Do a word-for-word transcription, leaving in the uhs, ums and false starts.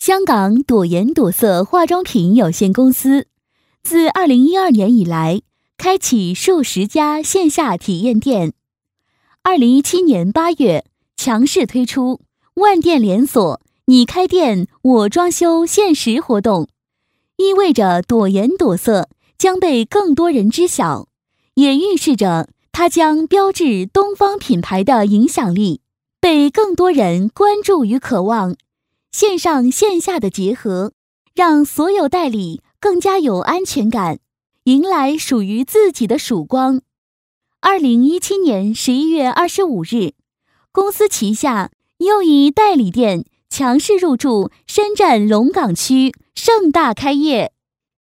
香港朵颜朵色化妆品有限公司自二零一二年以来，开启数十家线下体验店。二零一七年八月，强势推出万店连锁你开店我装修限时活动，意味着朵颜朵色将被更多人知晓，也预示着它将标志东方品牌的影响力被更多人关注与渴望。线上线下的结合，让所有代理更加有安全感，迎来属于自己的曙光。二零一七年十一月二十五日，公司旗下又一代理店强势入驻深圳龙岗区，盛大开业。